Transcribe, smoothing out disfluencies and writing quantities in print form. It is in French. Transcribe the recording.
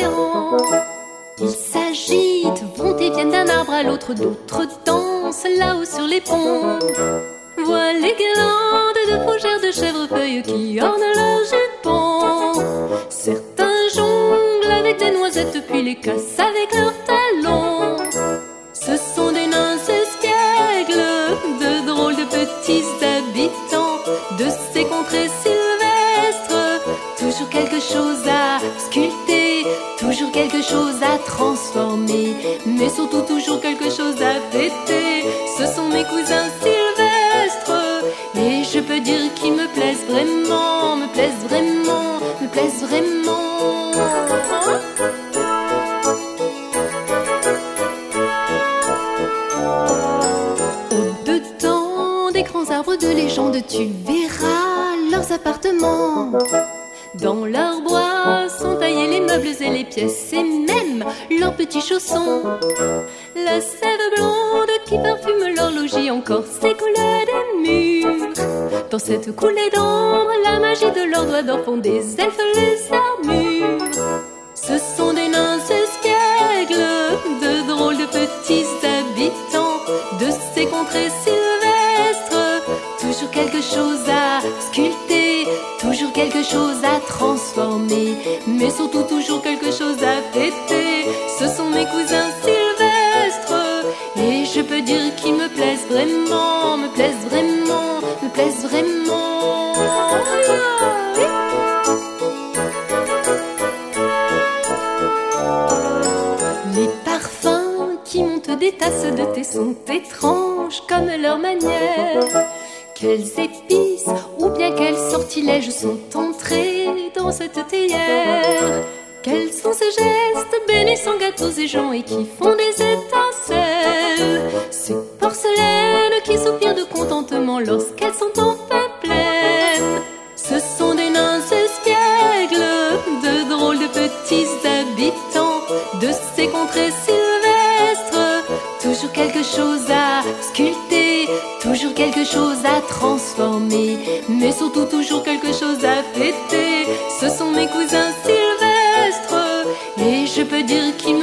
géants. Ils s'agitent, vont et viennent d'un arbre à l'autre, d'autres dansent là-haut sur les ponts. Vois les guirlandes de fougères de chèvrefeuilles qui ornent leurs jupons. Certains jonglent avec des noisettes puis les cassent avec leurs talons. Ce sont des nains espiègles, de drôles de petits habitants de ces contrées sylvestres. Toujours quelque chose à sculpter, toujours quelque chose à transformer, mais surtout toujours quelque chose à fêter. Ce sont mes cousins sylvestres, et je peux dire qu'ils me plaisent vraiment, me plaisent vraiment, me plaisent vraiment. Au-dedans des grands arbres de légende, tu verras leurs appartements. Dans leurs bois sont taillés les meubles et les pièces, et même leurs petits chaussons. La sève blonde qui parfume leur logis encore s'écoule des murs. Dans cette coulée d'ombre, la magie de leurs doigts d'or font des elfes les armures. Ce sont des nains espiègles, de drôles de petits habitants de ces contrées sylvestres. Toujours quelque chose à sculpter, toujours quelque chose à transformer, mais surtout toujours quelque chose à fêter. Ce sont mes cousins sylvestres, et je peux dire qu'ils me plaisent vraiment, me plaisent vraiment, me plaisent vraiment. Les parfums qui montent des tasses de thé sont étranges comme leur manière. Quelles épices ou bien quels sortilèges sont entrés dans cette théière? Quels sont ces gestes bénissant gâteaux et gens et qui font des étincelles? Ces porcelaines qui soupirent de contentement lorsqu'elles sont enfin pleines. Ce sont des nains espiègles, de drôles de petits habitants de ces contrées sylvestres. Toujours quelque chose à sculpter, toujours quelque chose à transformer, mais surtout toujours quelque chose à fêter. Ce sont mes cousins sylvestres, et je peux dire qu'ils